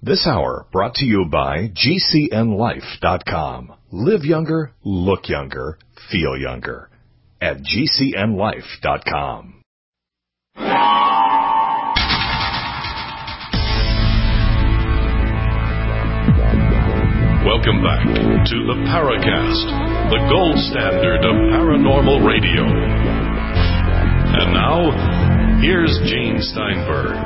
This hour brought to you by GCNLife.com. Live younger, look younger, feel younger. At GCNLife.com. Welcome back to the Paracast, the gold standard of paranormal radio. And now, here's Gene Steinberg.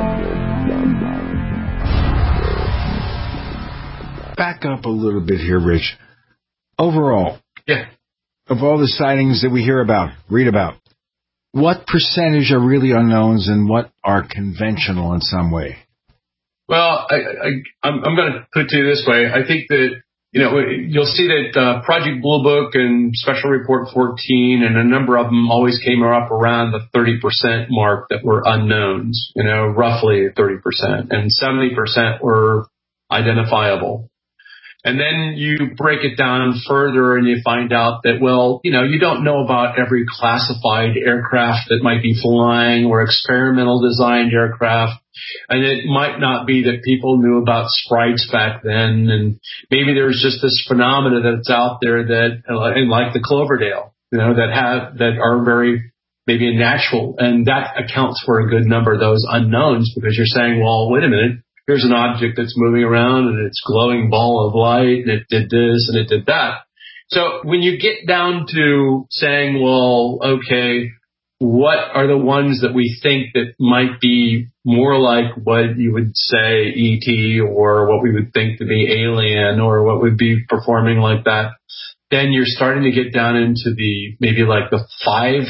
Back up a little bit here, Rich. Overall, of all the sightings that we hear about, read about, what percentage are really unknowns and what are conventional in some way? Well, I'm going to put it to you this way. I think that, you'll see that Project Blue Book and Special Report 14 and a number of them always came up around the 30% mark that were unknowns, roughly 30%, and 70% were identifiable. And then you break it down further and you find out that, you don't know about every classified aircraft that might be flying or experimental designed aircraft. And it might not be that people knew about sprites back then. And maybe there's just this phenomena that's out there that, like the Cloverdale, that are very maybe natural. And that accounts for a good number of those unknowns, because you're saying, well, wait a minute. Here's an object that's moving around and it's glowing ball of light and it did this and it did that. So when you get down to saying, well, okay, what are the ones that we think that might be more like what you would say ET, or what we would think to be alien, or what would be performing like that, then you're starting to get down into the maybe like the 5%,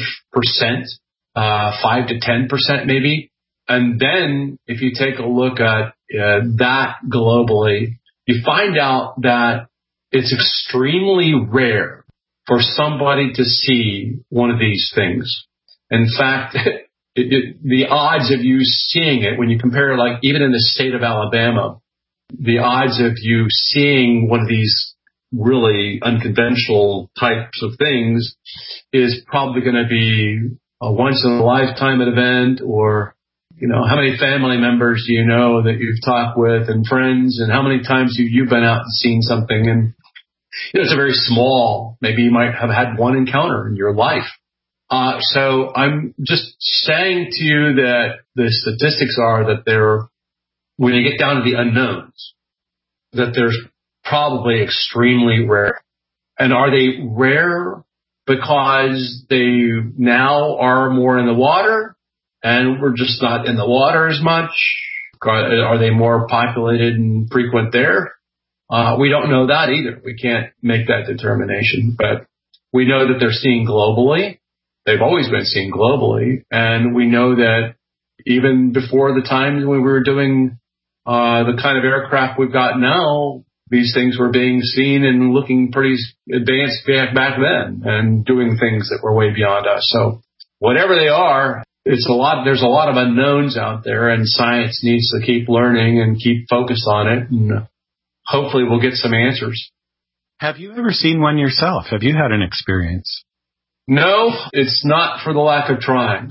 5 to 10% maybe. And then if you take a look at that globally, you find out that it's extremely rare for somebody to see one of these things. In fact, the odds of you seeing it, when you compare, like even in the state of Alabama, the odds of you seeing one of these really unconventional types of things is probably going to be a once in a lifetime event, or how many family members do you know that you've talked with and friends, and how many times have you been out and seen something? And it's a very small, maybe you might have had one encounter in your life. So I'm just saying to you that the statistics are that when you get down to the unknowns, that they're probably extremely rare. And are they rare because they now are more in the water and we're just not in the water as much? Are they more populated and frequent there? We don't know that either. We can't make that determination. But we know that they're seen globally. They've always been seen globally. And we know that even before the times when we were doing the kind of aircraft we've got now, these things were being seen and looking pretty advanced back then and doing things that were way beyond us. So whatever they are, there's a lot of unknowns out there, and science needs to keep learning and keep focused on it, and hopefully we'll get some answers. Have you ever seen one yourself? Have you had an experience? No, it's not for the lack of trying.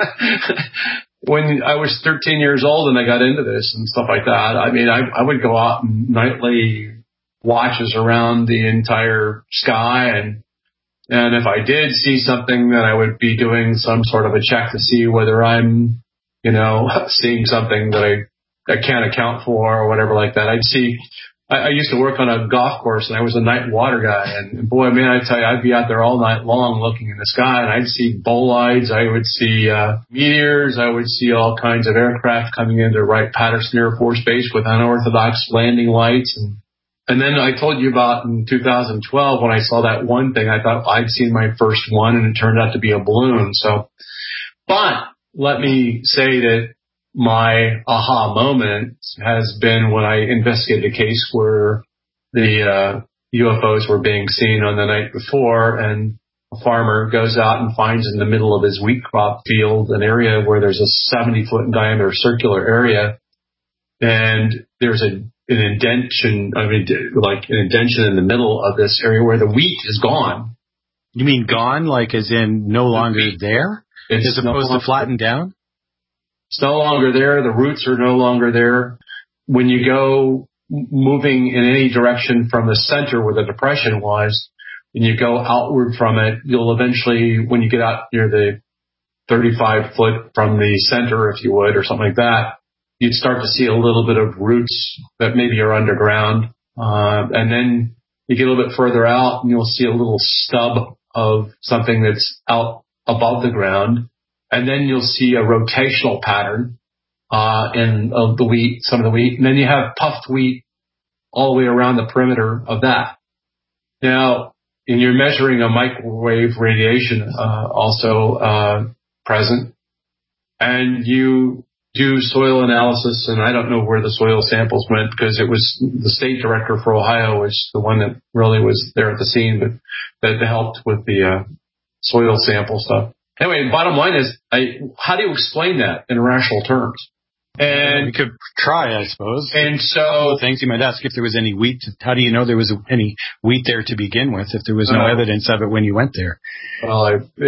When I was 13 years old and I got into this and stuff like that, I would go out and nightly watches around the entire sky, and if I did see something, then I would be doing some sort of a check to see whether I'm, seeing something that I can't account for or whatever like that. I used to work on a golf course, and I was a night water guy. And boy, man, I tell you, I'd be out there all night long looking in the sky, and I'd see bolides, I would see meteors, I would see all kinds of aircraft coming into Wright-Patterson Air Force Base with unorthodox landing lights. And then I told you about in 2012 when I saw that one thing, I thought I'd seen my first one, and it turned out to be a balloon. But let me say that my aha moment has been when I investigated a case where the UFOs were being seen on the night before, and a farmer goes out and finds in the middle of his wheat crop field an area where there's a 70-foot in diameter circular area, and there's an indentation in the middle of this area where the wheat is gone. You mean gone, like as in no longer there? As opposed to flattened down? It's no longer there. The roots are no longer there. when you go moving in any direction from the center where the depression was, and you go outward from it, you'll eventually, when you get out near the 35 foot from the center, if you would, or something like that, you'd start to see a little bit of roots that maybe are underground. And then you get a little bit further out and you'll see a little stub of something that's out above the ground. And then you'll see a rotational pattern, of the wheat, some of the wheat. And then you have puffed wheat all the way around the perimeter of that. Now, and you're measuring a microwave radiation, also, present. And you do soil analysis, and I don't know where the soil samples went because it was the state director for Ohio was the one that really was there at the scene, but that helped with the soil sample stuff. Anyway, bottom line is, how do you explain that in rational terms? And we could try, I suppose. And so, things you might ask if there was any wheat. How do you know there was any wheat there to begin with if there was no evidence of it when you went there? Well,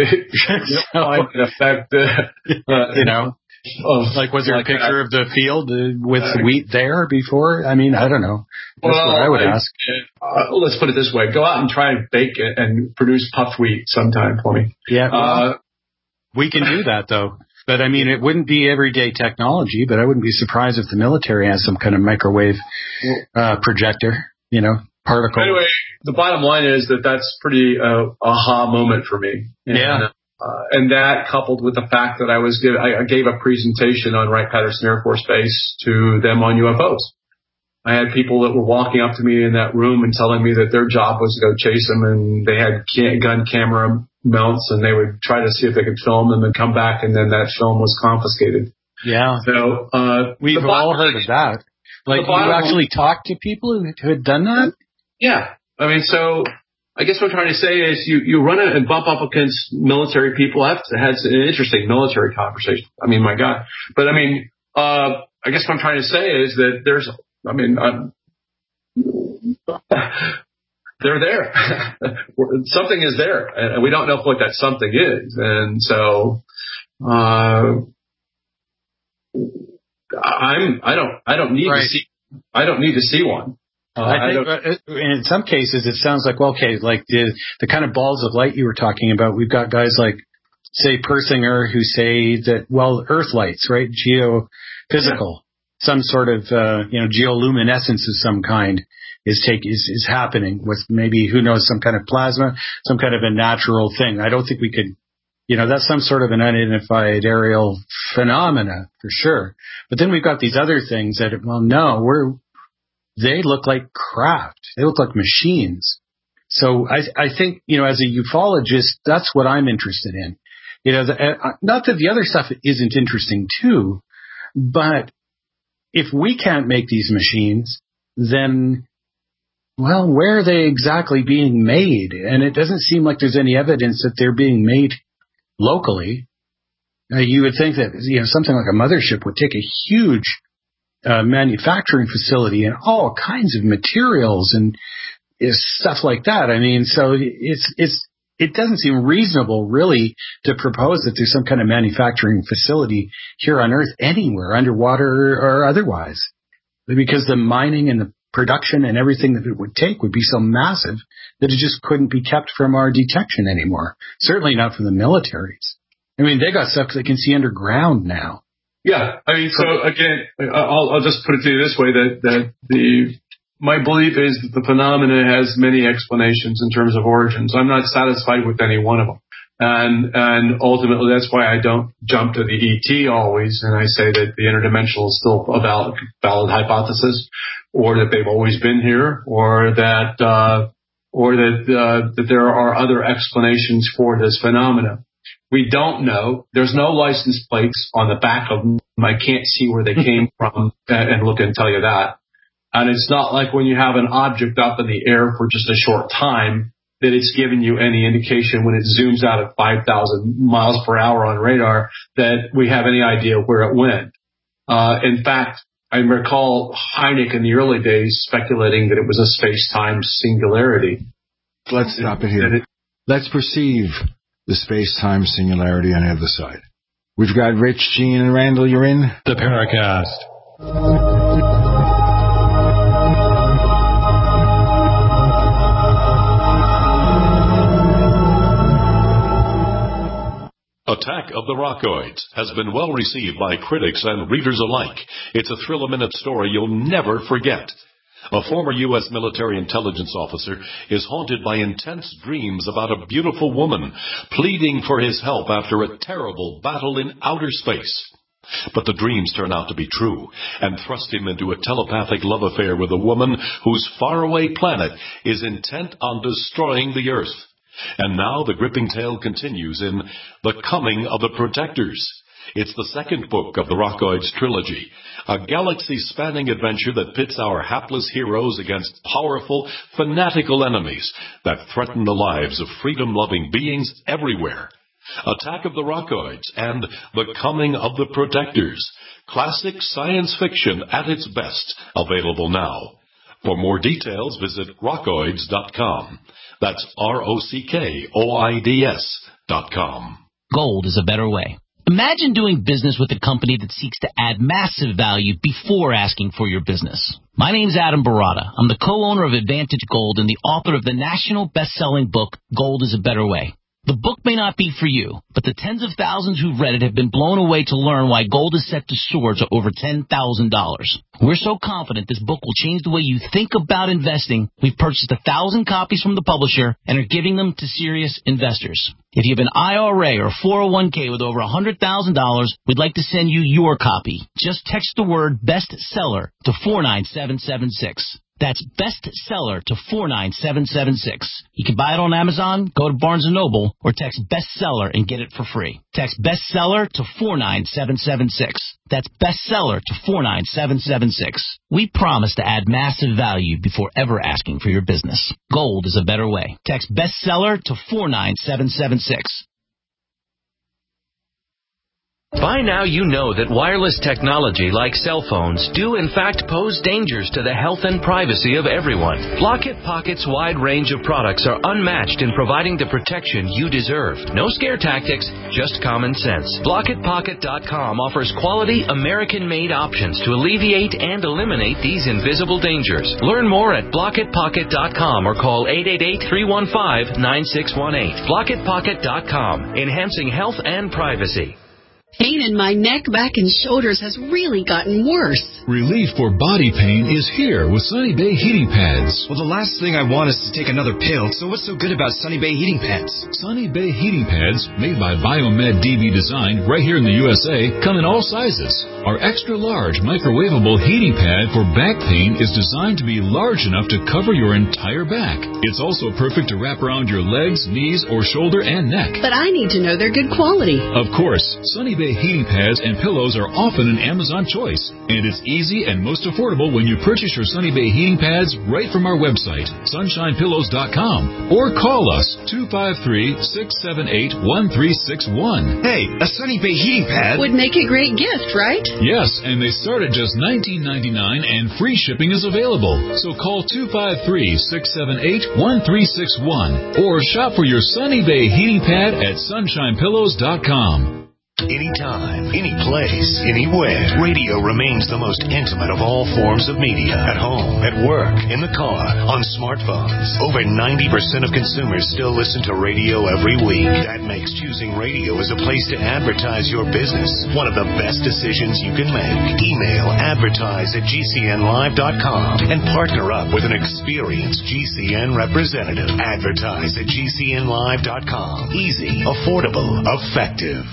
it affect, you know. Like, was there a picture of the field with wheat there before? I mean, I don't know. That's what I would ask. Let's put it this way. Go out and try and bake it and produce puffed wheat sometime for me. Yeah. We can do that, though. But, I mean, it wouldn't be everyday technology, but I wouldn't be surprised if the military has some kind of microwave projector, you know, particle. Anyway, the bottom line is that that's pretty aha moment for me. And that coupled with the fact that I gave a presentation on Wright-Patterson Air Force Base to them on UFOs. I had people that were walking up to me in that room and telling me that their job was to go chase them, and they had gun camera mounts, and they would try to see if they could film them and come back, and then that film was confiscated. Yeah. So we've all heard of that. Like, you actually talked to people who had done that? Yeah. I mean, so I guess what I'm trying to say is you run it and bump up against military people. I've had an interesting military conversation. I mean, my God. But I mean, I guess what I'm trying to say is that they're there. Something is there, and we don't know what that something is. And so, I don't need to see one. I think in some cases it sounds like, well, okay, like the kind of balls of light you were talking about. We've got guys like, say, Persinger, who say that, well, Earth lights, right? Geophysical, some sort of, geoluminescence of some kind is happening with maybe, who knows, some kind of plasma, some kind of a natural thing. I don't think we could, that's some sort of an unidentified aerial phenomena for sure. But then we've got these other things that, well, no, they look like craft. They look like machines. So I think, as a ufologist, that's what I'm interested in. Not that the other stuff isn't interesting too, but if we can't make these machines, then, well, where are they exactly being made? And it doesn't seem like there's any evidence that they're being made locally. You would think that, something like a mothership would take a huge manufacturing facility and all kinds of materials and stuff like that. I mean, so it doesn't seem reasonable, really, to propose that there's some kind of manufacturing facility here on Earth anywhere, underwater or otherwise, because the mining and the production and everything that it would take would be so massive that it just couldn't be kept from our detection anymore. Certainly not from the militaries. I mean, they got stuff they can see underground now. Yeah, I mean, so again, I'll just put it to you this way, that my belief is that the phenomena has many explanations in terms of origins. I'm not satisfied with any one of them. And ultimately, that's why I don't jump to the ET always, and I say that the interdimensional is still a valid hypothesis, or that they've always been here, or that there are other explanations for this phenomena. We don't know. There's no license plates on the back of them. I can't see where they came from and look and tell you that. And it's not like when you have an object up in the air for just a short time that it's giving you any indication when it zooms out at 5,000 miles per hour on radar that we have any idea where it went. In fact, I recall Hynek in the early days speculating that it was a space-time singularity. Let's stop it here. Let's perceive the space-time singularity on the other side. We've got Rich, Gene, and Randall. You're in the Paracast. Attack of the Rockoids has been well received by critics and readers alike. It's a thrill-a-minute story you'll never forget. A former U.S. military intelligence officer is haunted by intense dreams about a beautiful woman pleading for his help after a terrible battle in outer space. But the dreams turn out to be true and thrust him into a telepathic love affair with a woman whose faraway planet is intent on destroying the Earth. And now the gripping tale continues in The Coming of the Protectors. It's the second book of the Rockoids trilogy, a galaxy-spanning adventure that pits our hapless heroes against powerful, fanatical enemies that threaten the lives of freedom-loving beings everywhere. Attack of the Rockoids and The Coming of the Protectors. Classic science fiction at its best, available now. For more details, visit rockoids.com. That's ROCKOIDS.com. Gold is a better way. Imagine doing business with a company that seeks to add massive value before asking for your business. My name's Adam Barada. I'm the co-owner of Advantage Gold and the author of the national best-selling book, Gold is a Better Way. The book may not be for you, but the tens of thousands who've read it have been blown away to learn why gold is set to soar to over $10,000. We're so confident this book will change the way you think about investing. We've purchased 1,000 copies from the publisher and are giving them to serious investors. If you have an IRA or 401k with over $100,000, we'd like to send you your copy. Just text the word bestseller to 49776. That's bestseller to 49776. You can buy it on Amazon, go to Barnes & Noble, or text bestseller and get it for free. Text bestseller to 49776. That's bestseller to 49776. We promise to add massive value before ever asking for your business. Gold is a better way. Text bestseller to 49776. By now you know that wireless technology like cell phones do in fact pose dangers to the health and privacy of everyone. Blockit Pocket's wide range of products are unmatched in providing the protection you deserve. No scare tactics, just common sense. BlockitPocket.com offers quality American-made options to alleviate and eliminate these invisible dangers. Learn more at BlockitPocket.com or call 888-315-9618. BlockitPocket.com, enhancing health and privacy. Pain in my neck, back, and shoulders has really gotten worse. Relief for body pain is here with Sunny Bay Heating Pads. Well, the last thing I want is to take another pill, so what's so good about Sunny Bay Heating Pads? Sunny Bay Heating Pads, made by Biomed DB Design right here in the USA, come in all sizes. Our extra-large microwavable heating pad for back pain is designed to be large enough to cover your entire back. It's also perfect to wrap around your legs, knees, or shoulder and neck. But I need to know they're good quality. Of course, Sunny Bay heating pads and pillows are often an Amazon choice, and it's easy and most affordable when you purchase your Sunny Bay heating pads right from our website, sunshinepillows.com, or call us 253-678-1361. Hey, a Sunny Bay heating pad would make a great gift, right? Yes, and they start at just $19.99 and free shipping is available. So call 253-678-1361 or shop for your Sunny Bay heating pad at sunshinepillows.com. Anytime, any place, anywhere. Radio remains the most intimate of all forms of media. At home, at work, in the car, on smartphones. Over 90% of consumers still listen to radio every week. That makes choosing radio as a place to advertise your business one of the best decisions you can make. Email advertise@gcnlive.com and partner up with an experienced GCN representative. Advertise at gcnlive.com. Easy, affordable, effective.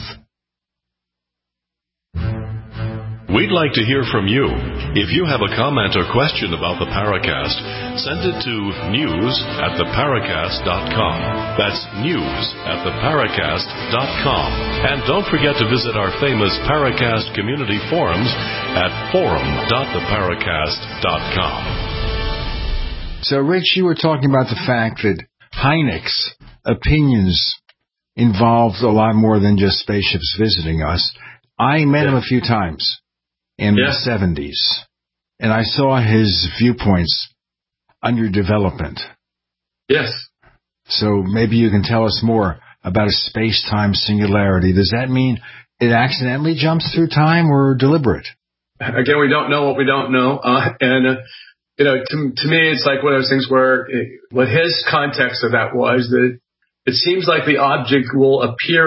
We'd like to hear from you. If you have a comment or question about the Paracast, send it to news@theparacast.com. That's news@theparacast.com. And don't forget to visit our famous Paracast community forums at forum.theparacast.com. So, Rich, you were talking about the fact that Hynek's opinions involved a lot more than just spaceships visiting us. I met him a few times in the 70s, and I saw his viewpoints under development. Yes. So maybe you can tell us more about a space-time singularity. Does that mean it accidentally jumps through time or deliberate? Again, we don't know what we don't know. To me, it's like one of those things where what his context of that was that it seems like the object will appear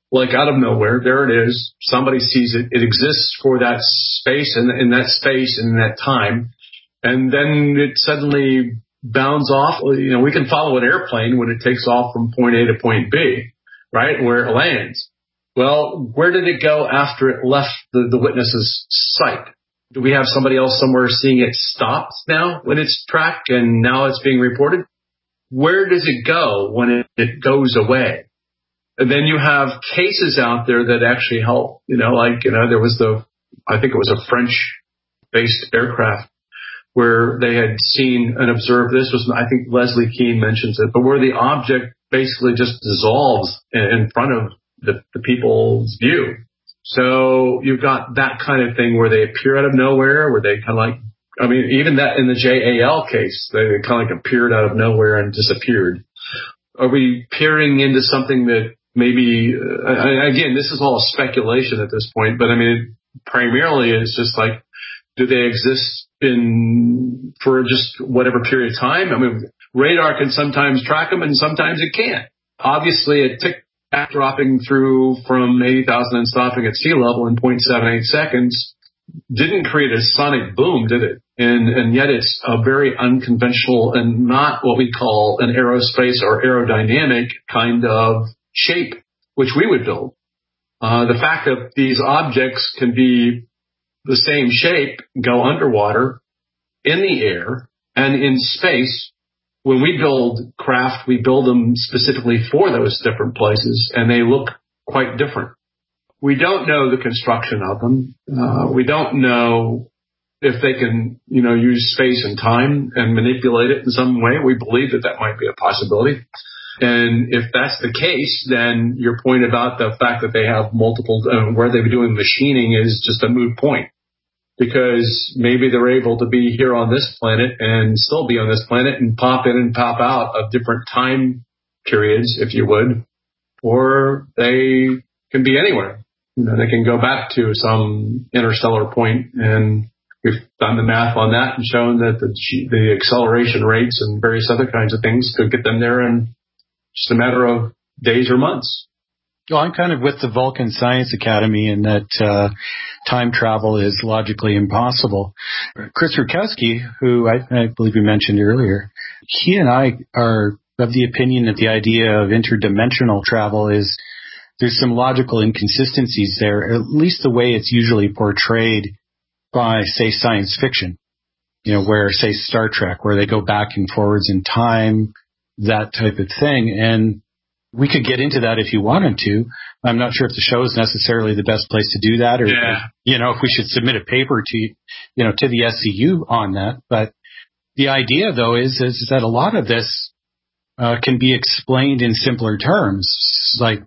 like out of nowhere, there it is. Somebody sees it. It exists for that space and in that space and in that time. And then it suddenly bounds off. You know, we can follow an airplane when it takes off from point A to point B, right? Where it lands. Well, where did it go after it left the witness's sight? Do we have somebody else somewhere seeing it stopped now when it's tracked and now it's being reported? Where does it go when it goes away? And then you have cases out there that actually help, there was I think it was a French-based aircraft where they had seen and observed, this was, I think Leslie Keane mentions it, but where the object basically just dissolves in front of the people's view. So you've got that kind of thing where they appear out of nowhere, where they kind of even that in the JAL case, they kind of appeared out of nowhere and disappeared. Are we peering into something that maybe, again, this is all speculation at this point, but primarily it's just like, do they exist for just whatever period of time? Radar can sometimes track them and sometimes it can't. Obviously, a Tic Tac dropping through from 80,000 and stopping at sea level in 0.78 seconds didn't create a sonic boom, did it? And yet it's a very unconventional and not what we call an aerospace or aerodynamic kind of shape, which we would build. The fact that these objects can be the same shape, go underwater, in the air, and in space. When we build craft, we build them specifically for those different places, and they look quite different. We don't know the construction of them. We don't know if they can, use space and time and manipulate it in some way. We believe that might be a possibility. And if that's the case, then your point about the fact that they have multiple, where they're doing machining is just a moot point. Because maybe they're able to be here on this planet and still be on this planet and pop in and pop out of different time periods, if you would. Or they can be anywhere. They can go back to some interstellar point, and we've done the math on that and shown that the acceleration rates and various other kinds of things could get them there in just a matter of days or months. Well, I'm kind of with the Vulcan Science Academy in that time travel is logically impossible. Chris Rutkowski, who I believe you mentioned earlier, he and I are of the opinion that the idea of interdimensional travel is there's some logical inconsistencies there, at least the way it's usually portrayed by, say, science fiction, where, say, Star Trek, where they go back and forwards in time, that type of thing. And we could get into that if you wanted to. I'm not sure if the show is necessarily the best place to do that, or, if we should submit a paper to the SCU on that. But the idea, though, is that a lot of this can be explained in simpler terms, like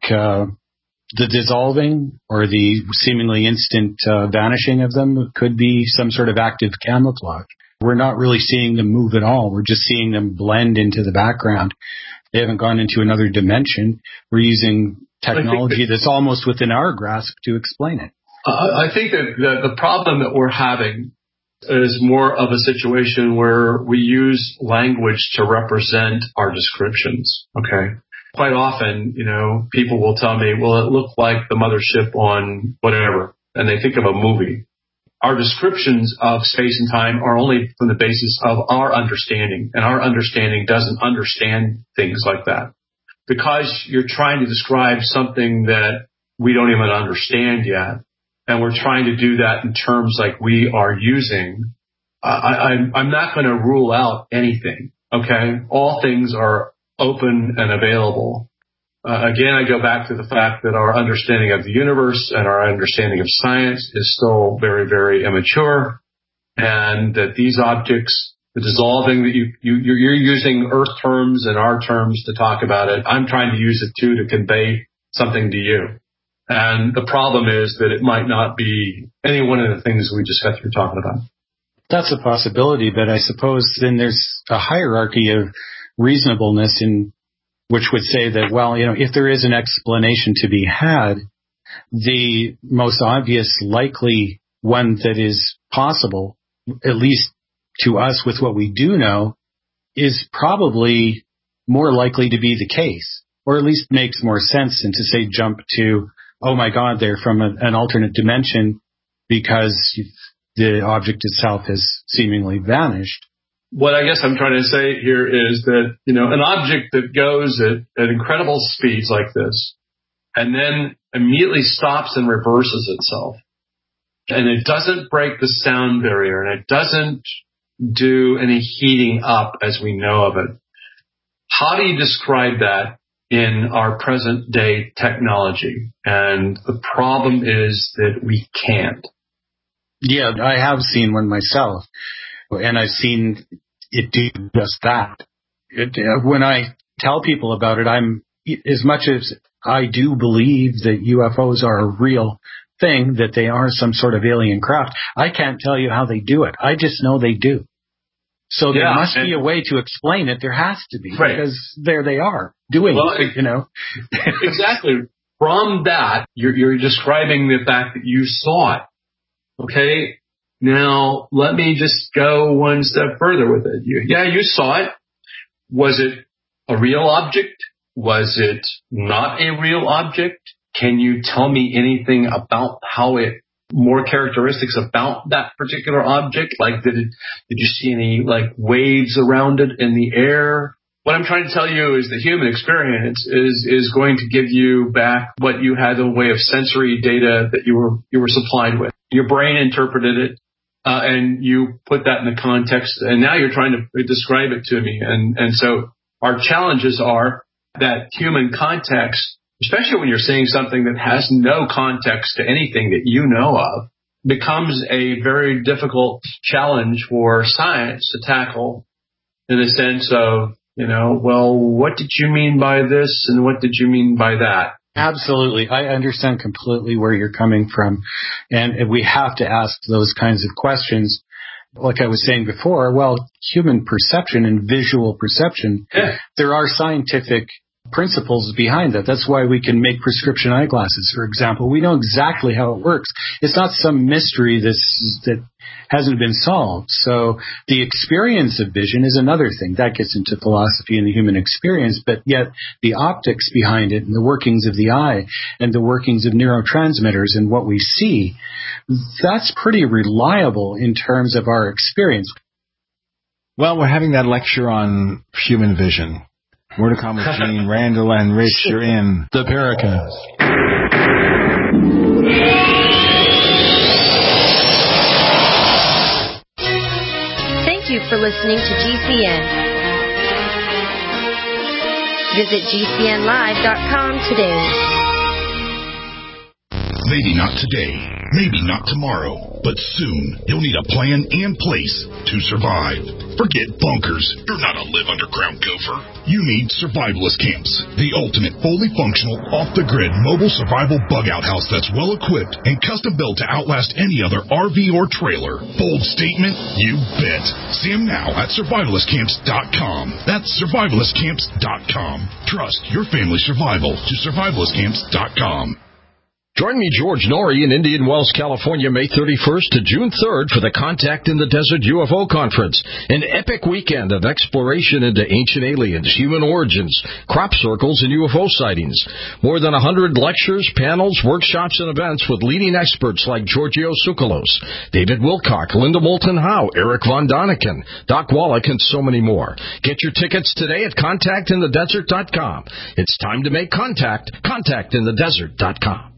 the dissolving or the seemingly instant vanishing of them could be some sort of active camouflage. We're not really seeing them move at all. We're just seeing them blend into the background. They haven't gone into another dimension. We're using technology that's almost within our grasp to explain it. I think that the problem that we're having is more of a situation where we use language to represent our descriptions. Okay. Quite often, people will tell me, well, it looked like the mothership on whatever, and they think of a movie. Our descriptions of space and time are only from the basis of our understanding, and our understanding doesn't understand things like that. Because you're trying to describe something that we don't even understand yet, and we're trying to do that in terms like we are using, I'm not going to rule out anything, okay? All things are open and available. Again, I go back to the fact that our understanding of the universe and our understanding of science is still very, very immature, and that these objects, the dissolving, that you're using Earth terms and our terms to talk about it. I'm trying to use it too to convey something to you. And the problem is that it might not be any one of the things we just got through talking about. That's a possibility, but I suppose then there's a hierarchy of reasonableness in which would say that, well, if there is an explanation to be had, the most obvious likely one that is possible, at least to us with what we do know, is probably more likely to be the case. or at least makes more sense than to say jump to, oh my God, they're from an alternate dimension because the object itself has seemingly vanished. What I guess I'm trying to say here is that, an object that goes at incredible speeds like this and then immediately stops and reverses itself, and it doesn't break the sound barrier, and it doesn't do any heating up as we know of it. How do you describe that in our present day technology? And the problem is that we can't. Yeah, I have seen one myself, and I've seen it do just that. When I tell people about it, as much as I do believe that UFOs are a real thing, that they are some sort of alien craft, I can't tell you how they do it. I just know they do. So there must be a way to explain it. There has to be, right, because there they are doing it, Exactly. From that, you're describing the fact that you saw it. Okay. Now, let me just go one step further with it. You saw it. Was it a real object? Was it not a real object? Can you tell me anything about more characteristics about that particular object? Like, did you see any, waves around it in the air? What I'm trying to tell you is the human experience is going to give you back what you had in the way of sensory data that you were supplied with. Your brain interpreted it, and you put that in the context, and now you're trying to describe it to me. And so our challenges are that human context, especially when you're seeing something that has no context to anything that you know of, becomes a very difficult challenge for science to tackle, in the sense of, what did you mean by this and what did you mean by that? Absolutely. I understand completely where you're coming from. And we have to ask those kinds of questions. Like I was saying before, human perception and visual perception, there are scientific principles behind that. That's why we can make prescription eyeglasses, for example. We know exactly how it works. It's not some mystery that hasn't been solved. So the experience of vision is another thing. That gets into philosophy and the human experience, but yet the optics behind it and the workings of the eye and the workings of neurotransmitters and what we see, that's pretty reliable in terms of our experience. Well, we're having that lecture on human vision. More to come with Gene, Randall, and Rich. You're in The Paracast. Thank you for listening to GCN. Visit GCNlive.com today. Maybe not today, maybe not tomorrow, but soon you'll need a plan and place to survive. Forget bunkers. You're not a live underground gopher. You need survivalist camps, the ultimate fully functional, off-the-grid mobile survival bug-out house that's well-equipped and custom-built to outlast any other RV or trailer. Bold statement? You bet. See them now at survivalistcamps.com. That's survivalistcamps.com. Trust your family's survival to survivalistcamps.com. Join me, George Norrie, in Indian Wells, California, May 31st to June 3rd for the Contact in the Desert UFO Conference, an epic weekend of exploration into ancient aliens, human origins, crop circles, and UFO sightings. More than 100 lectures, panels, workshops, and events with leading experts like Giorgio Tsoukalos, David Wilcock, Linda Moulton Howe, Eric Von Daniken, Doc Wallach, and so many more. Get your tickets today at contactinthedesert.com. It's time to make contact. Contactinthedesert.com.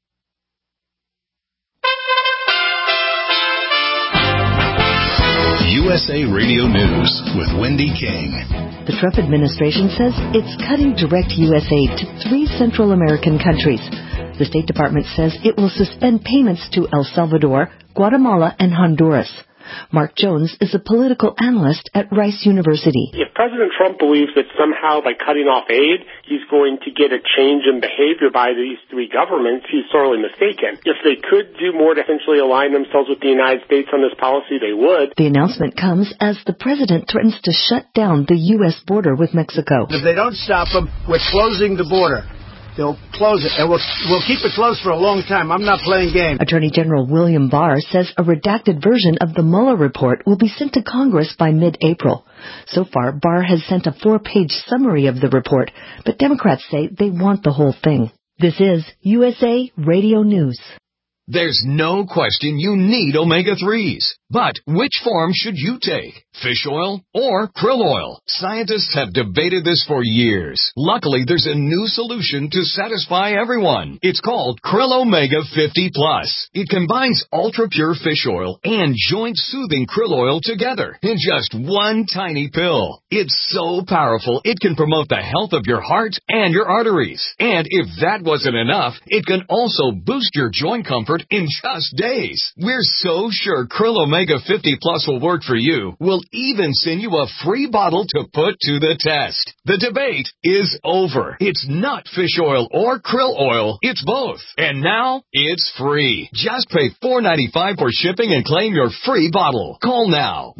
USA Radio News with Wendy King. The Trump administration says it's cutting direct U.S. aid to 3 Central American countries. The State Department says it will suspend payments to El Salvador, Guatemala, and Honduras. Mark Jones is a political analyst at Rice University. If President Trump believes that somehow by cutting off aid, he's going to get a change in behavior by these 3 governments, he's sorely mistaken. If they could do more to essentially align themselves with the United States on this policy, they would. The announcement comes as the president threatens to shut down the U.S. border with Mexico. If they don't stop them, we're closing the border. They'll close it, and we'll keep it closed for a long time. I'm not playing games. Attorney General William Barr says a redacted version of the Mueller report will be sent to Congress by mid-April. So far, Barr has sent a 4-page summary of the report, but Democrats say they want the whole thing. This is USA Radio News. There's no question you need omega-3s. But which form should you take? Fish oil or krill oil? Scientists have debated this for years. Luckily, there's a new solution to satisfy everyone. It's called Krill Omega 50 Plus. It combines ultra-pure fish oil and joint-soothing krill oil together in just one tiny pill. It's so powerful, it can promote the health of your heart and your arteries. And if that wasn't enough, it can also boost your joint comfort in just days. We're so sure Krill Omega 50 Plus will work for you. We'll even send you a free bottle to put to the test. The debate is over. It's not fish oil or krill oil. It's both. And now it's free. Just pay $4.95 for shipping and claim your free bottle. Call now.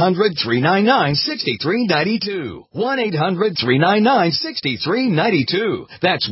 1-800-399-6392. 1-800-399-6392. That's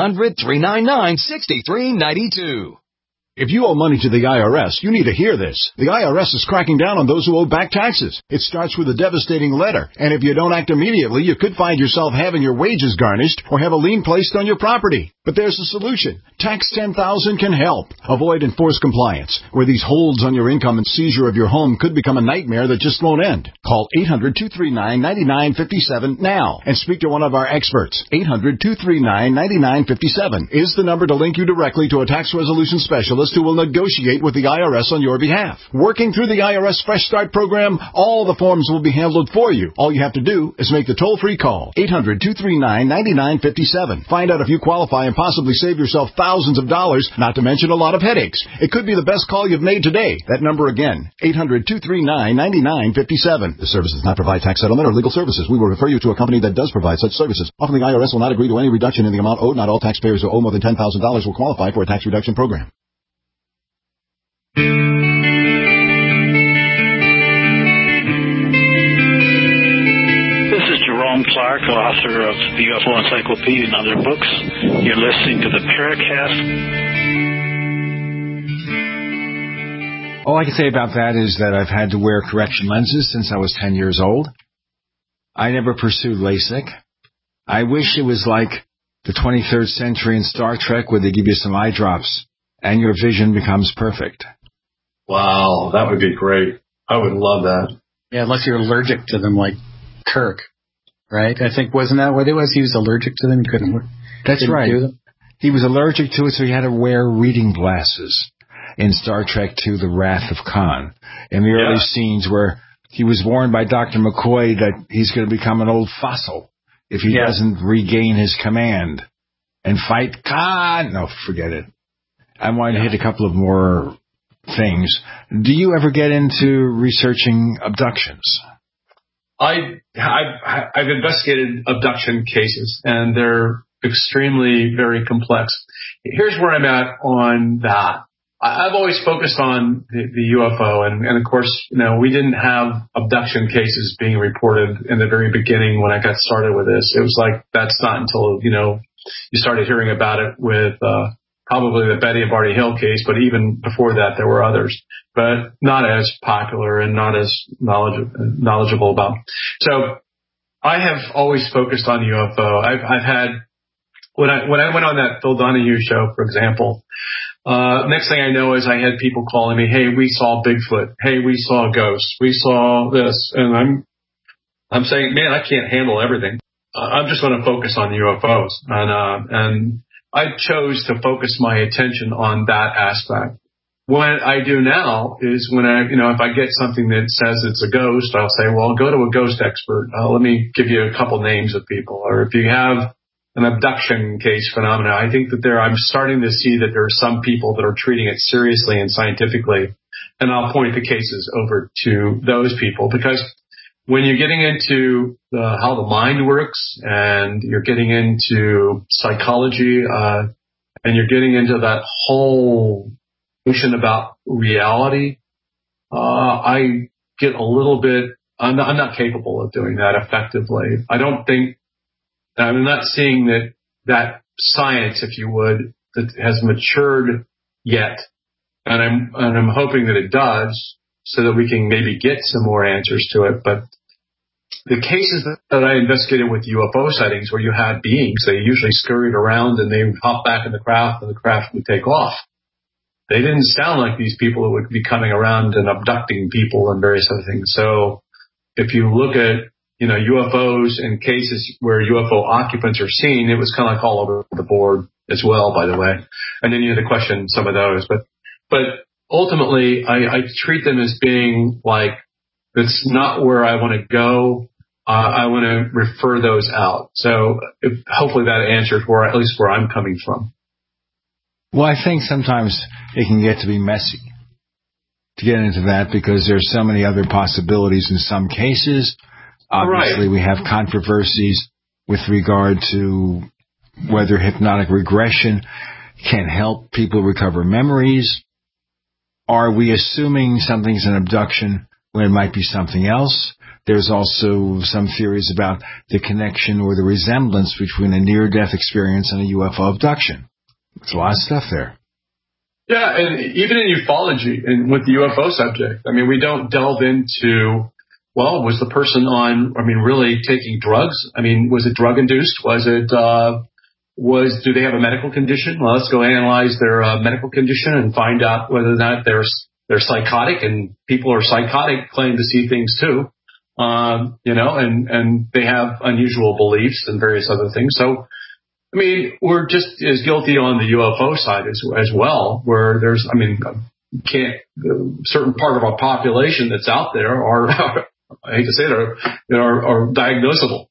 1-800-399-6392. If you owe money to the IRS, you need to hear this. The IRS is cracking down on those who owe back taxes. It starts with a devastating letter, and if you don't act immediately, you could find yourself having your wages garnished or have a lien placed on your property. But there's a solution. Tax 10,000 can help. Avoid enforced compliance, where these holds on your income and seizure of your home could become a nightmare that just won't end. Call 800-239-9957 now and speak to one of our experts. 800-239-9957 is the number to link you directly to a tax resolution specialist who will negotiate with the IRS on your behalf. Working through the IRS Fresh Start program, all the forms will be handled for you. All you have to do is make the toll-free call, 800-239-9957. Find out if you qualify and possibly save yourself thousands of dollars, not to mention a lot of headaches. It could be the best call you've made today. That number again, 800-239-9957. This service does not provide tax settlement or legal services. We will refer you to a company that does provide such services. Often the IRS will not agree to any reduction in the amount owed. Not all taxpayers who owe more than $10,000 will qualify for a tax reduction program. Jerome Clark, author of the UFO Encyclopedia and other books. You're listening to the Paracast. All I can say about that is that I've had to wear correction lenses since I was 10 years old. I never pursued LASIK. I wish it was like the 23rd century in Star Trek where they give you some eye drops and your vision becomes perfect. Wow, that would be great. I would love that. Yeah, unless you're allergic to them like Kirk. Right? I think, wasn't that what it was? He was allergic to them. He couldn't That's right. do them. He was allergic to it, so he had to wear reading glasses in Star Trek II, The Wrath of Khan. In the early scenes where he was warned by Dr. McCoy that he's going to become an old fossil if he doesn't regain his command and fight Khan. No, forget it. I wanted to hit a couple of more things. Do you ever get into researching abductions? I've investigated abduction cases, and they're extremely very complex. Here's where I'm at on that. I've always focused on the UFO, and of course, we didn't have abduction cases being reported in the very beginning when I got started with this. It was like, that's not until, you started hearing about it with probably the Betty and Barney Hill case, but even before that, there were others, but not as popular and not as knowledgeable about. So I have always focused on UFO. I've had, when I went on that Phil Donahue show, for example, next thing I know is I had people calling me, hey, we saw Bigfoot. Hey, we saw ghosts. We saw this. And I'm saying, man, I can't handle everything. I'm just going to focus on UFOs. And I chose to focus my attention on that aspect. What I do now is when if I get something that says it's a ghost, I'll say, well, go to a ghost expert. Let me give you a couple names of people. Or if you have an abduction case phenomena, I think that I'm starting to see that there are some people that are treating it seriously and scientifically. And I'll point the cases over to those people, because when you're getting into how the mind works and you're getting into psychology, and you're getting into that whole notion about reality, I get a little bit, I'm not capable of doing that effectively. I'm not seeing that science, if you would, that has matured yet. And I'm hoping that it does, so that we can maybe get some more answers to it. But the cases that I investigated with UFO sightings where you had beings, they usually scurried around and they would hop back in the craft and the craft would take off. They didn't sound like these people that would be coming around and abducting people and various other things. So if you look at, UFOs and cases where UFO occupants are seen, it was kind of like all over the board as well, by the way. And then you had to question some of those. But ultimately, I treat them as being like, it's not where I want to go. I want to refer those out. So hopefully that answers at least where I'm coming from. Well, I think sometimes it can get to be messy to get into that because there's so many other possibilities in some cases. Obviously, we have controversies with regard to whether hypnotic regression can help people recover memories. Are we assuming something's an abduction when it might be something else? There's also some theories about the connection or the resemblance between a near-death experience and a UFO abduction. There's a lot of stuff there. Yeah, and even in ufology and with the UFO subject, we don't delve into, was the person really taking drugs? Was it drug-induced? Do they have a medical condition? Well, let's go analyze their medical condition and find out whether or not they're psychotic, and people are psychotic claim to see things too, and they have unusual beliefs and various other things. So, we're just as guilty on the UFO side as well, where there's, certain part of our population that's out there are, I hate to say it, are diagnosable.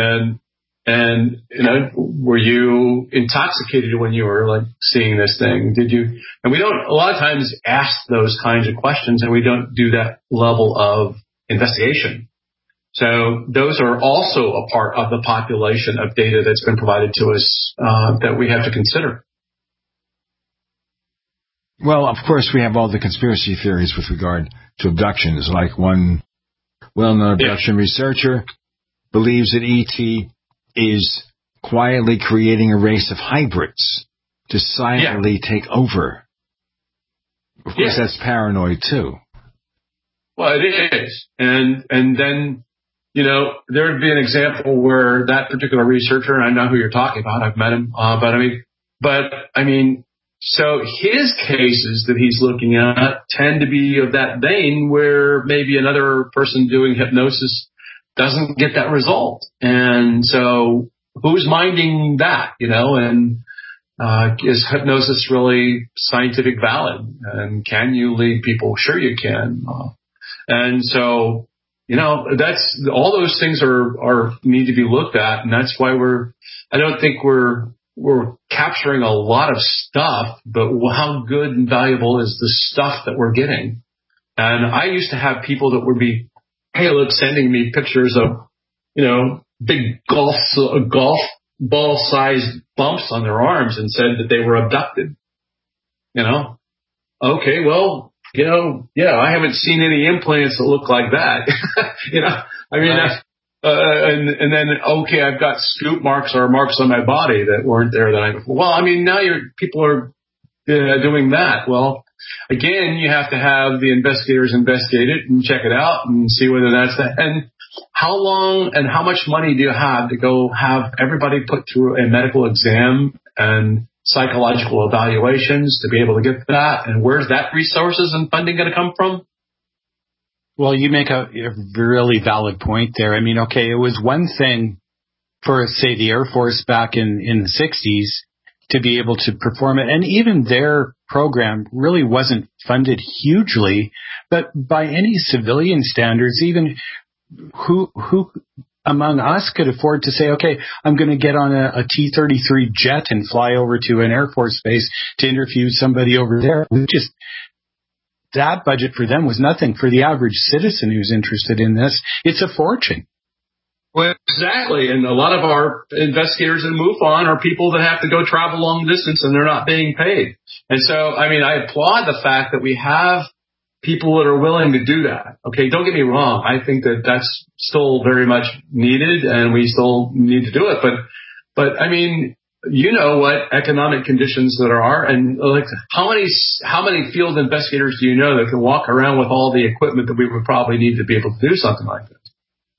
And were you intoxicated when you were seeing this thing? Did you? And we don't a lot of times ask those kinds of questions, and we don't do that level of investigation. So those are also a part of the population of data that's been provided to us that we have to consider. Well, of course, we have all the conspiracy theories with regard to abductions. Like one well-known abduction researcher believes that ET is quietly creating a race of hybrids to silently take over. Of course, that's paranoid too. Well, it is. And then, there would be an example where that particular researcher, and I know who you're talking about, I've met him, so his cases that he's looking at tend to be of that vein where maybe another person doing hypnosis doesn't get that result. And so who's minding that, and is hypnosis really scientific valid? And can you lead people? Sure you can. And so, that's all those things are need to be looked at. And that's why I don't think we're capturing a lot of stuff, but how good and valuable is the stuff that we're getting? And I used to have people that would be, sending me pictures of, big golf ball-sized bumps on their arms and said that they were abducted. Okay, well, I haven't seen any implants that look like that. And then, I've got scoop marks or marks on my body that weren't there the night before. Well, now people are doing that. Well, again, you have to have the investigators investigate it and check it out and see whether that's that. And how long and how much money do you have to go have everybody put through a medical exam and psychological evaluations to be able to get that? And where's that resources and funding going to come from? Well, you make a really valid point there. It was one thing for, say, the Air Force back in the 60s to be able to perform it. And even their program really wasn't funded hugely, but by any civilian standards, even who among us could afford to say, okay, I'm going to get on a T-33 jet and fly over to an Air Force base to interview somebody over there. That budget for them was nothing. For the average citizen who's interested in this, it's a fortune. Well, exactly. And a lot of our investigators in MUFON are people that have to go travel long distance and they're not being paid. And so, I applaud the fact that we have people that are willing to do that. Okay, don't get me wrong. I think that that's still very much needed and we still need to do it. But what economic conditions that are, and how many field investigators do you know that can walk around with all the equipment that we would probably need to be able to do something like this?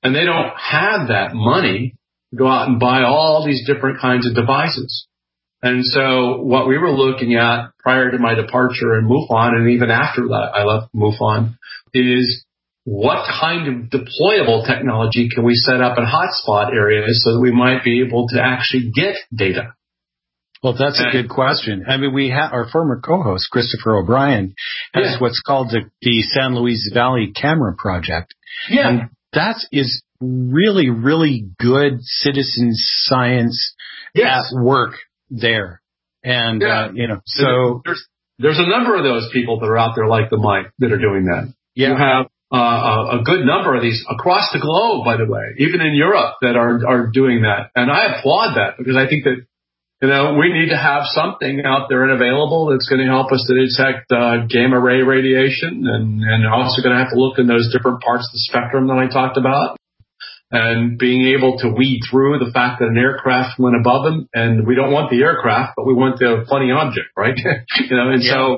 And they don't have that money to go out and buy all these different kinds of devices. And so what we were looking at prior to my departure in MUFON, and even after that I left MUFON, is what kind of deployable technology can we set up in hotspot areas so that we might be able to actually get data? Well, that's a good question. I mean, we have our former co-host, Christopher O'Brien, has what's called the San Luis Valley Camera Project. Yeah. And that is really, really good citizen science at work there. And, so there's a number of those people that are out there like the Mike that are doing that. Yeah. You have a good number of these across the globe, by the way, even in Europe that are doing that. And I applaud that because I think that, we need to have something out there and available that's going to help us to detect gamma ray radiation, and also going to have to look in those different parts of the spectrum that I talked about, and being able to weed through the fact that an aircraft went above them, and we don't want the aircraft, but we want the funny object, right? So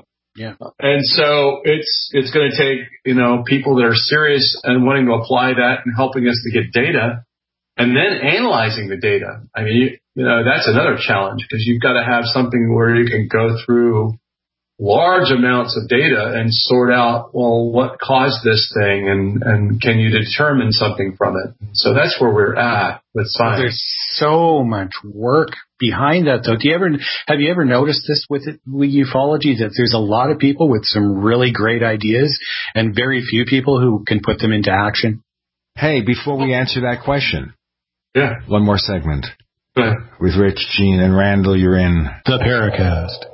it's going to take people that are serious and wanting to apply that and helping us to get data, and then analyzing the data. I mean, that's another challenge because you've got to have something where you can go through large amounts of data and sort out, well, what caused this thing, and can you determine something from it? So that's where we're at with science. There's so much work behind that, though. Have you ever noticed this with ufology, that there's a lot of people with some really great ideas and very few people who can put them into action? Hey, before we answer that question, one more segment. With Rich, Gene, and Randall, you're in the Paracast.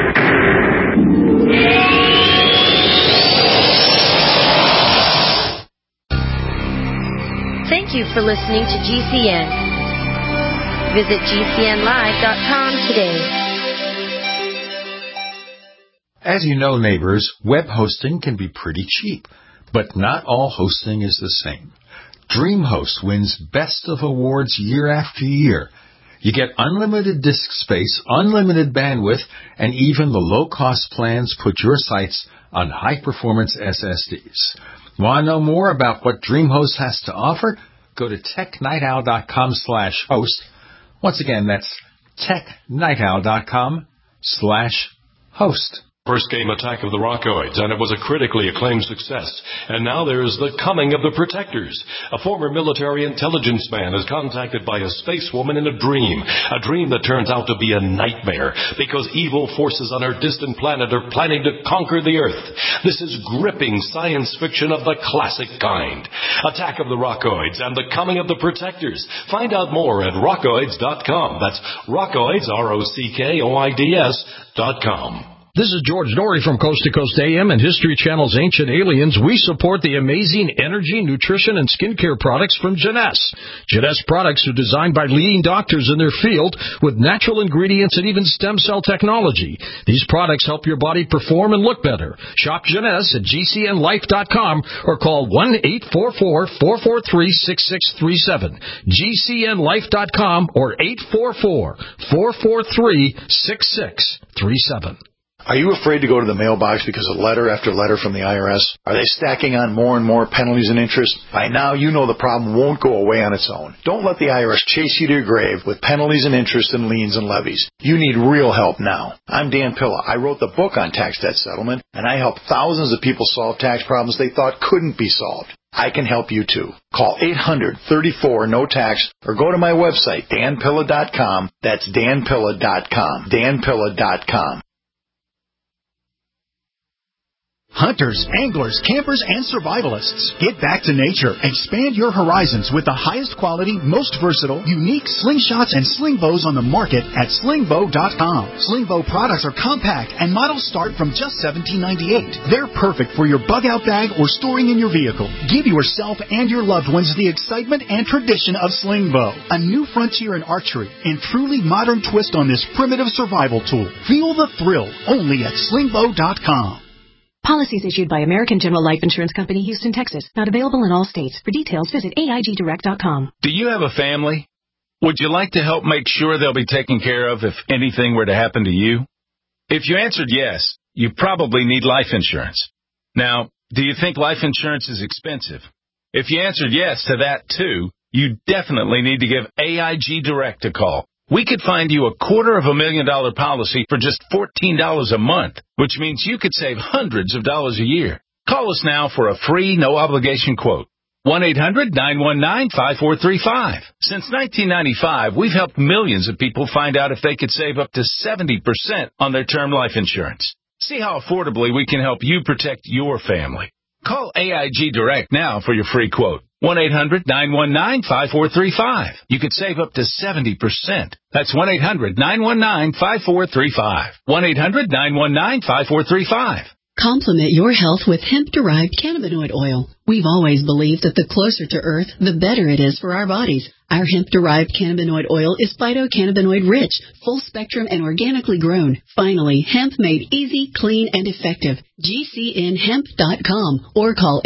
Thank you for listening to GCN. Visit GCNlive.com today. As you know, neighbors, web hosting can be pretty cheap, but not all hosting is the same. DreamHost wins Best of Awards year after year. You get unlimited disk space, unlimited bandwidth, and even the low-cost plans put your sites on high-performance SSDs. Want to know more about what DreamHost has to offer? Go to technightowl.com/host. Once again, that's technightowl.com/host. First came Attack of the Rockoids, and it was a critically acclaimed success. And now there's The Coming of the Protectors. A former military intelligence man is contacted by a space woman in a dream that turns out to be a nightmare because evil forces on her distant planet are planning to conquer the Earth. This is gripping science fiction of the classic kind. Attack of the Rockoids and The Coming of the Protectors. Find out more at rockoids.com. That's Rockoids, ROCKOIDS.com. This is George Norrie from Coast to Coast AM and History Channel's Ancient Aliens. We support the amazing energy, nutrition, and skincare products from Jeunesse. Jeunesse products are designed by leading doctors in their field with natural ingredients and even stem cell technology. These products help your body perform and look better. Shop Jeunesse at GCNlife.com or call 1-844-443-6637. GCNlife.com or 844-443-6637. Are you afraid to go to the mailbox because of letter after letter from the IRS? Are they stacking on more and more penalties and interest? By now, you know the problem won't go away on its own. Don't let the IRS chase you to your grave with penalties and interest and liens and levies. You need real help now. I'm Dan Pilla. I wrote the book on tax debt settlement, and I helped thousands of people solve tax problems they thought couldn't be solved. I can help you too. Call 800-34-NO-TAX or go to my website, danpilla.com. That's danpilla.com. danpilla.com. Hunters, anglers, campers, and survivalists. Get back to nature. Expand your horizons with the highest quality, most versatile, unique slingshots and sling bows on the market at slingbow.com. Slingbow products are compact and models start from just $17.98. They're perfect for your bug-out bag or storing in your vehicle. Give yourself and your loved ones the excitement and tradition of Slingbow, a new frontier in archery and truly modern twist on this primitive survival tool. Feel the thrill only at slingbow.com. Policies issued by American General Life Insurance Company, Houston, Texas. Not available in all states. For details, visit AIGdirect.com. Do you have a family? Would you like to help make sure they'll be taken care of if anything were to happen to you? If you answered yes, you probably need life insurance. Now, do you think life insurance is expensive? If you answered yes to that, too, you definitely need to give AIG Direct a call. We could find you a $250,000 policy for just $14 a month, which means you could save hundreds of dollars a year. Call us now for a free, no-obligation quote. 1-800-919-5435. Since 1995, we've helped millions of people find out if they could save up to 70% on their term life insurance. See how affordably we can help you protect your family. Call AIG Direct now for your free quote. 1-800-919-5435. You could save up to 70%. That's 1-800-919-5435. 1-800-919-5435. Complement your health with hemp-derived cannabinoid oil. We've always believed that the closer to Earth, the better it is for our bodies. Our hemp-derived cannabinoid oil is phytocannabinoid rich, full spectrum, and organically grown. Finally, hemp made easy, clean, and effective. GCNhemp.com or call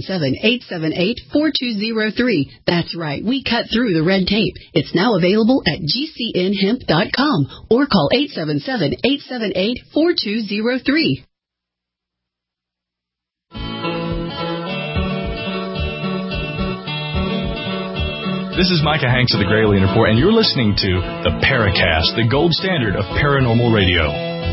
877-878-4203. That's right, we cut through the red tape. It's now available at GCNhemp.com or call 877-878-4203. This is Micah Hanks of the Gralien Report, and you're listening to the Paracast, the gold standard of paranormal radio.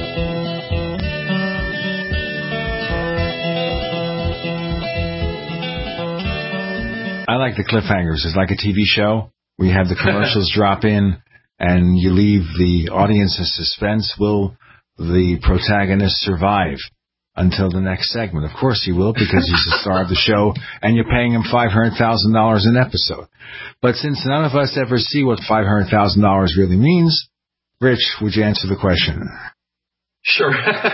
I like the cliffhangers. It's like a TV show. We have the commercials drop in, and you leave the audience in suspense. Will the protagonist survive until the next segment? Of course he will, because he's the star of the show, and you're paying him $500,000 an episode. But since none of us ever see what $500,000 really means, Rich, would you answer the question? Sure.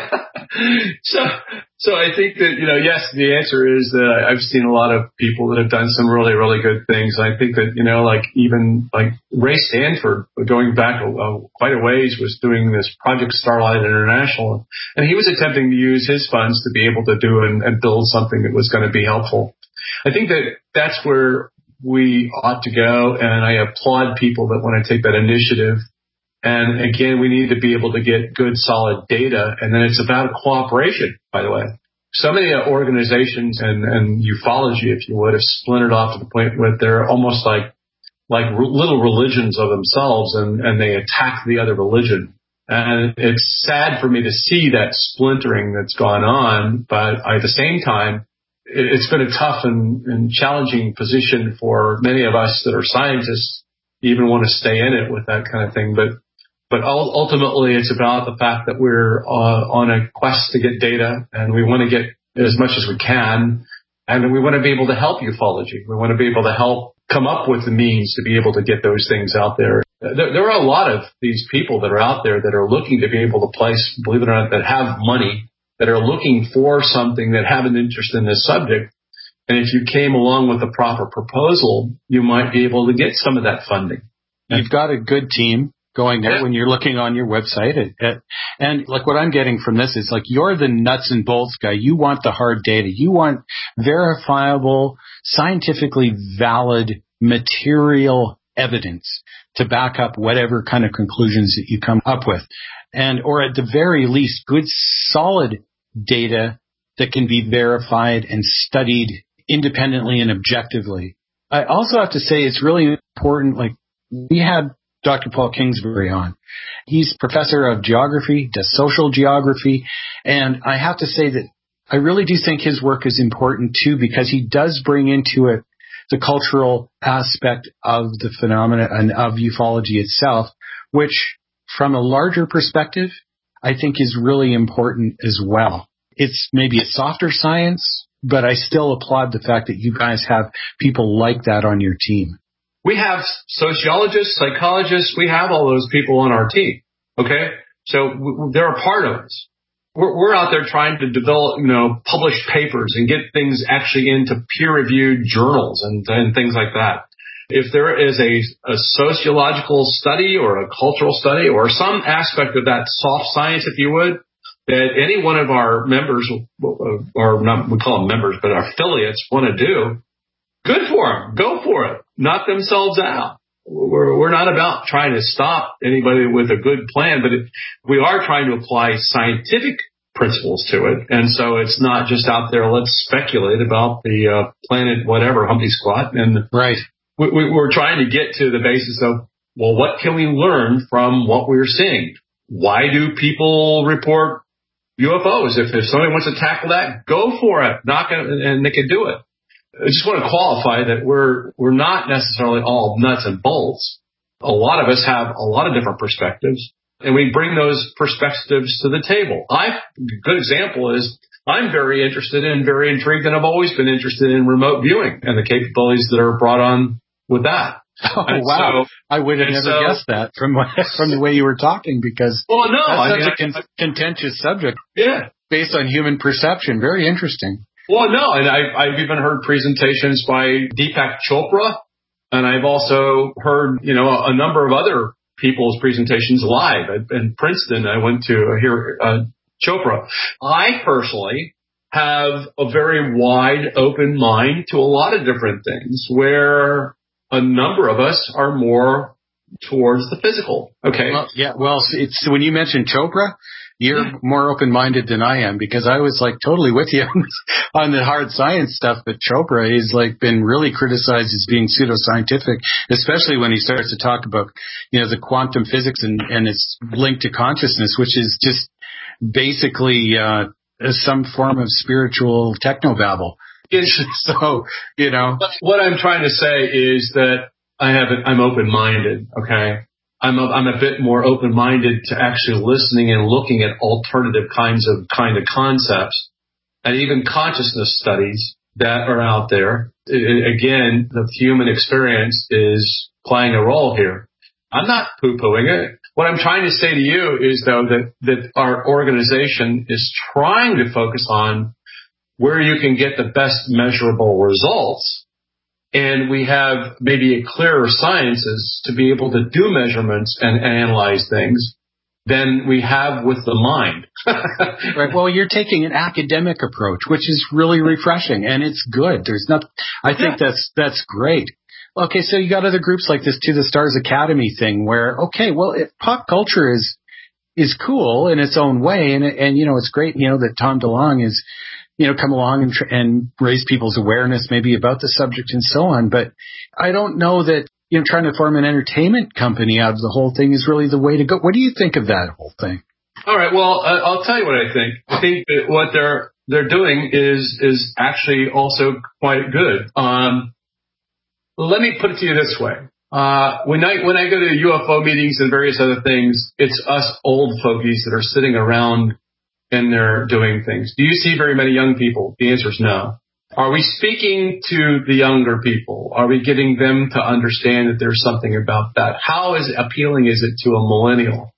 So I think that, yes, the answer is that I've seen a lot of people that have done some really, really good things. I think that, even Ray Stanford, going back quite a ways, was doing this Project Starlight International, and he was attempting to use his funds to be able to do and build something that was going to be helpful. I think that that's where we ought to go, and I applaud people that want to take that initiative. And again, we need to be able to get good, solid data. And then it's about cooperation, by the way. So many organizations and ufology, if you would, have splintered off to the point where they're almost like little religions of themselves, and they attack the other religion. And it's sad for me to see that splintering that's gone on. But at the same time, it's been a tough and challenging position for many of us that are scientists to even want to stay in it with that kind of thing. But ultimately, it's about the fact that we're on a quest to get data, and we want to get as much as we can, and we want to be able to help ufology. We want to be able to help come up with the means to be able to get those things out there. There are a lot of these people that are out there that are looking to be able to place, believe it or not, that have money, that are looking for something, that have an interest in this subject. And if you came along with a proper proposal, you might be able to get some of that funding. You've got a good team going there when you're looking on your website. And like what I'm getting from this is like you're the nuts and bolts guy. You want the hard data. You want verifiable, scientifically valid material evidence to back up whatever kind of conclusions that you come up with. Or at the very least, good, solid data that can be verified and studied independently and objectively. I also have to say it's really important, like we had Dr. Paul Kingsbury on. He's professor of geography, does social geography, and I have to say that I really do think his work is important too, because he does bring into it the cultural aspect of the phenomena and of ufology itself, which from a larger perspective, I think is really important as well. It's maybe a softer science, but I still applaud the fact that you guys have people like that on your team. We have sociologists, psychologists. We have all those people on our team. Okay, so they're a part of us. We're out there trying to develop, publish papers and get things actually into peer-reviewed journals and things like that. If there is a sociological study or a cultural study or some aspect of that soft science, if you would, that any one of our members, or not, we call them members, but our affiliates want to do, good for them. Go for it. Knock themselves out. We're not about trying to stop anybody with a good plan, but we are trying to apply scientific principles to it. And so it's not just out there, let's speculate about the planet whatever, Humpty Squat. And right. We're trying to get to the basis of, well, what can we learn from what we're seeing? Why do people report UFOs? If somebody wants to tackle that, go for it. And they can do it. I just want to qualify that we're not necessarily all nuts and bolts. A lot of us have a lot of different perspectives, and we bring those perspectives to the table. A good example is I'm very interested and very intrigued, and I've always been interested in remote viewing and the capabilities that are brought on with that. Oh, wow. So, I would have never guessed that from the way you were talking, because that's such a contentious subject. Yeah. Based on human perception. Very interesting. Well, no, and I've even heard presentations by Deepak Chopra, and I've also heard, a number of other people's presentations live. In Princeton, I went to hear Chopra. I personally have a very wide open mind to a lot of different things, where a number of us are more towards the physical. Okay. Well, it's when you mentioned Chopra, you're more open-minded than I am, because I was totally with you on the hard science stuff, but Chopra is been really criticized as being pseudoscientific, especially when he starts to talk about, the quantum physics and its link to consciousness, which is just basically some form of spiritual technobabble. So, What I'm trying to say is that I'm open-minded, okay? I'm a bit more open-minded to actually listening and looking at alternative kind of concepts, and even consciousness studies that are out there. Again, the human experience is playing a role here. I'm not poo-pooing it. What I'm trying to say to you is, though, that our organization is trying to focus on where you can get the best measurable results. And we have maybe a clearer sciences to be able to do measurements and analyze things than we have with the mind. Right. Well, you're taking an academic approach, which is really refreshing, and it's good. I think that's great. Okay, so you got other groups like this To the Stars Academy thing, where pop culture is cool in its own way, and it's great, that Tom DeLonge is, come along and raise people's awareness maybe about the subject and so on. But I don't know that, trying to form an entertainment company out of the whole thing is really the way to go. What do you think of that whole thing? All right. Well, I'll tell you what I think. I think that what they're doing is actually also quite good. Let me put it to you this way. When I go to UFO meetings and various other things, it's us old fogies that are sitting around and they're doing things. Do you see very many young people? The answer is no. Are we speaking to the younger people? Are we getting them to understand that there's something about that? How appealing is it to a millennial?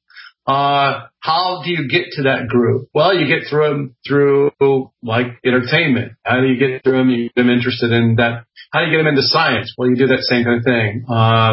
How do you get to that group? Well, you get through them through entertainment. How do you get through them? You get them interested in that. How do you get them into science? Well, you do that same kind of thing.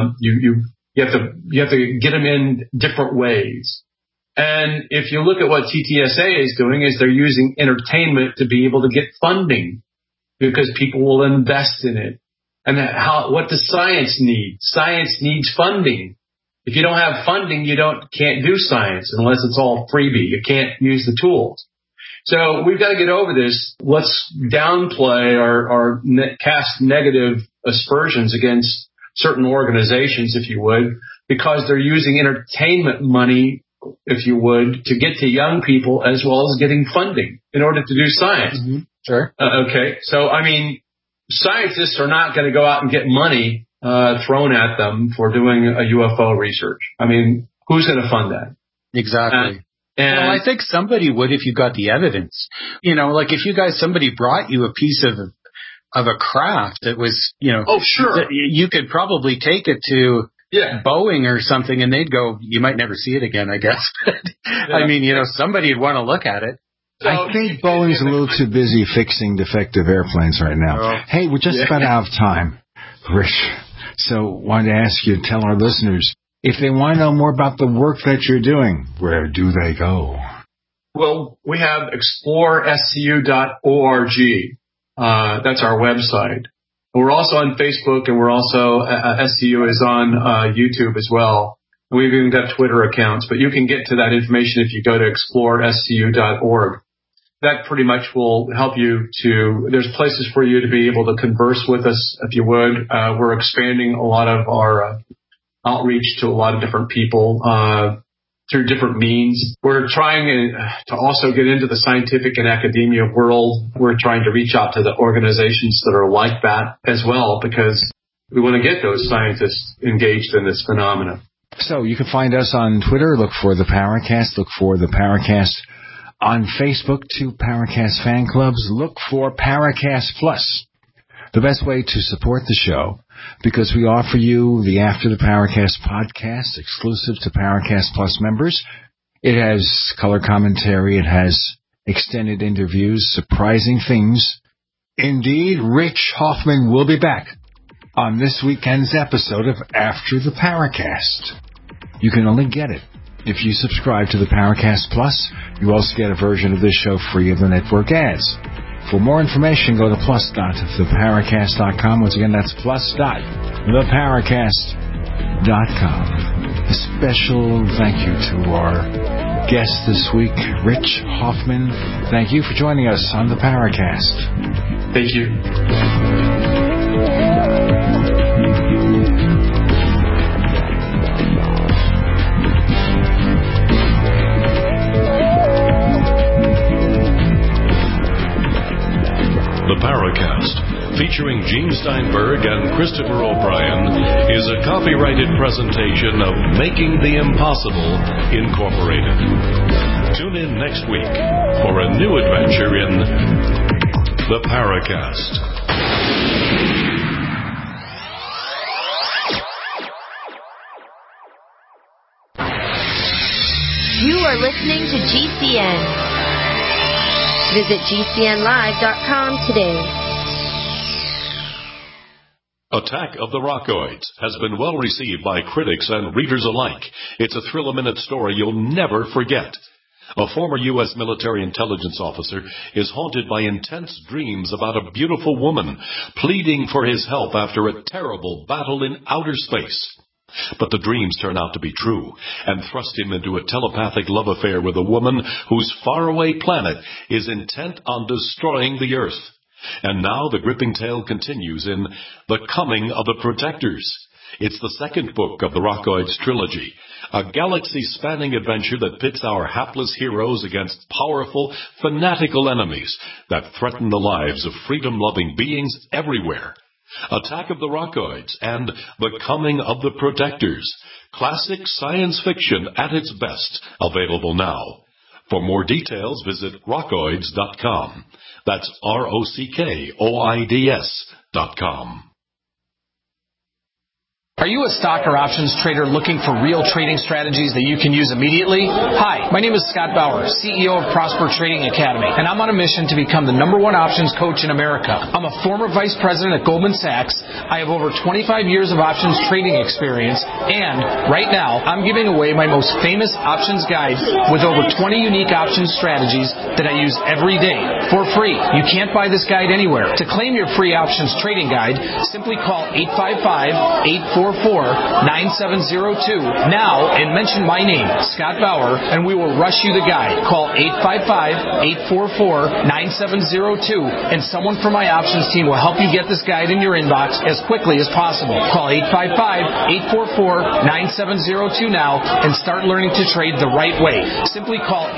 You have to get them in different ways. And if you look at what TTSA is doing, is they're using entertainment to be able to get funding, because people will invest in it. And what does science need? Science needs funding. If you don't have funding, you can't do science unless it's all freebie. You can't use the tools. So we've got to get over this. Let's downplay or cast negative aspersions against certain organizations, if you would, because they're using entertainment money, if you would, to get to young people as well as getting funding in order to do science. Mm-hmm. Sure. Okay. So, scientists are not going to go out and get money thrown at them for doing a UFO research. Who's going to fund that? Exactly. I think somebody would if you got the evidence. If somebody brought you a piece of a craft that was, oh, sure, you could probably take it to Boeing or something, and they'd go, you might never see it again, I guess. Somebody would want to look at it. I think Boeing's a little too busy fixing defective airplanes right now. Oh. Hey, we're just about out of time, Rich. So wanted to ask you to tell our listeners, if they want to know more about the work that you're doing, where do they go? Well, we have explorescu.org. That's our website. We're also on Facebook, and we're also, SCU is on YouTube as well. We've even got Twitter accounts, but you can get to that information if you go to explorescu.org. that pretty much will help you there's places for you to be able to converse with us if you would. We're expanding a lot of our outreach to a lot of different people through different means. We're trying to also get into the scientific and academia world. We're trying to reach out to the organizations that are like that as well, because we want to get those scientists engaged in this phenomenon. So you can find us on Twitter. Look for the Paracast. Look for the Paracast on Facebook. 2 Paracast fan clubs. Look for Paracast Plus. The best way to support the show, because we offer you the After the Paracast podcast exclusive to Paracast Plus members. It has color commentary. It has extended interviews, surprising things. Indeed, Rich Hoffman will be back on this weekend's episode of After the Paracast. You can only get it if you subscribe to the Paracast Plus. You also get a version of this show free of the network ads. For more information, go to plus.theparacast.com. Once again, that's plus.theparacast.com. A special thank you to our guest this week, Rich Hoffman. Thank you for joining us on the Paracast. Thank you. The Paracast, featuring Gene Steinberg and Christopher O'Brien, is a copyrighted presentation of Making the Impossible, Incorporated. Tune in next week for a new adventure in The Paracast. You are listening to GCN. Visit GCNlive.com today. Attack of the Rockoids has been well received by critics and readers alike. It's a thrill-a-minute story you'll never forget. A former U.S. military intelligence officer is haunted by intense dreams about a beautiful woman pleading for his help after a terrible battle in outer space. But the dreams turn out to be true and thrust him into a telepathic love affair with a woman whose faraway planet is intent on destroying the Earth. And now the gripping tale continues in The Coming of the Protectors. It's the second book of the Rockoids trilogy, a galaxy-spanning adventure that pits our hapless heroes against powerful, fanatical enemies that threaten the lives of freedom-loving beings everywhere. Attack of the Rockoids and The Coming of the Protectors. Classic science fiction at its best. Available now. For more details, visit rockoids.com. That's ROCKOIDS.com. Are you a stock or options trader looking for real trading strategies that you can use immediately? Hi, my name is Scott Bauer, CEO of Prosper Trading Academy, and I'm on a mission to become the #1 options coach in America. I'm a former vice president at Goldman Sachs. I have over 25 years of options trading experience, and right now, I'm giving away my most famous options guide with over 20 unique options strategies that I use every day for free. You can't buy this guide anywhere. To claim your free options trading guide, simply call 855-844-9702 now and mention my name, Scott Bauer, and we will rush you the guide. Call 855-844-9702 and someone from my options team will help you get this guide in your inbox as quickly as possible. Call 855-844-9702 now and start learning to trade the right way. Simply call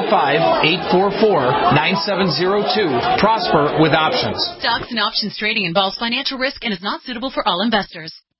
855-844-9702. Prosper with options. Stocks and options trading involves financial risk and is not suitable for all investors.